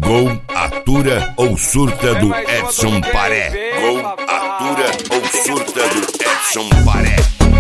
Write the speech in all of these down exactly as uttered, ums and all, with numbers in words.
Gol, atura ou surta do Edson Paré. Gol, atura ou surta do Edson Paré.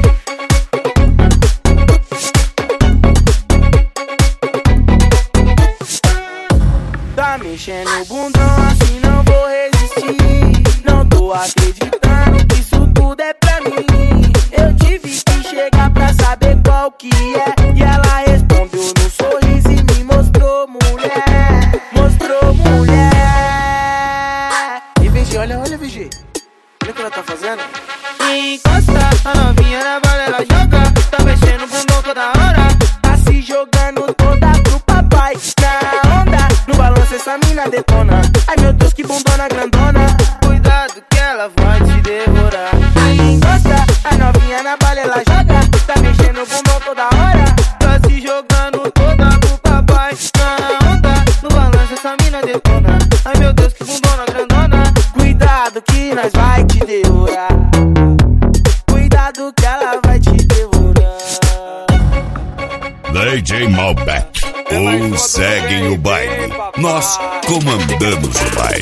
Tá mexendo o bundão assim, não vou resistir. Não tô acreditando que isso tudo é pra mim. Eu tive que chegar pra saber qual que é. E ela respondeu no sorriso e me mostrou mulher. Mostrou mulher. E V G, olha, olha V G. Olha o que ela tá fazendo. Encosta a novinha na bala, ela joga. Tá mexendo o bundão toda hora. Tá se jogando toda pro papai. Na onda, no balanço essa mina detona. Ai meu Deus, que bundona grandona. Cuidado que ela vai te devorar. Encosta a novinha na bala, ela joga. Tá mexendo o bundão toda hora. Tá se jogando toda pro papai. Na onda, no balanço essa mina detona. Ai meu Deus, que bundona grandona. Cuidado que nós vai te devorar. Cuidado que ela vai te devorar. D J Malbec, ou seguem o baile. Nós comandamos o baile.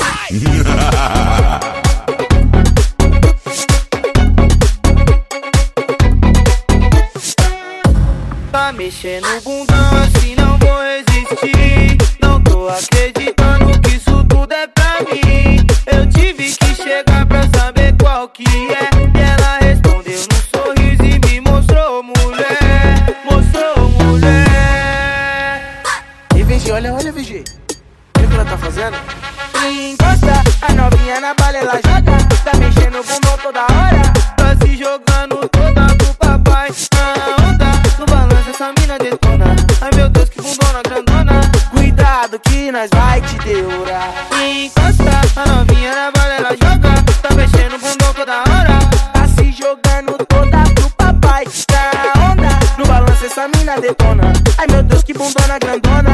Tá mexendo o bundão assim, não vou resistir. Não tô acreditando que isso tudo é pra mim. Eu tive que chegar pra saber qual que é. E ela respondeu no sorriso e me mostrou mulher. Mostrou mulher. E V G, olha, olha V G. Olha o que ela tá fazendo. Encosta a novinha na bala, ela joga. Tá mexendo o bundão toda hora. Tá se jogando toda pro papai. Na onda, no balanço essa mina detona. Ai meu Deus, que bundona grandona. Cuidado que nós vai te devorar. Encosta a novinha na bala, ela joga. Tá mexendo o bundão toda hora. Tá se jogando toda pro papai. Na onda, no balanço essa mina detona. Ai meu Deus, que bundona grandona.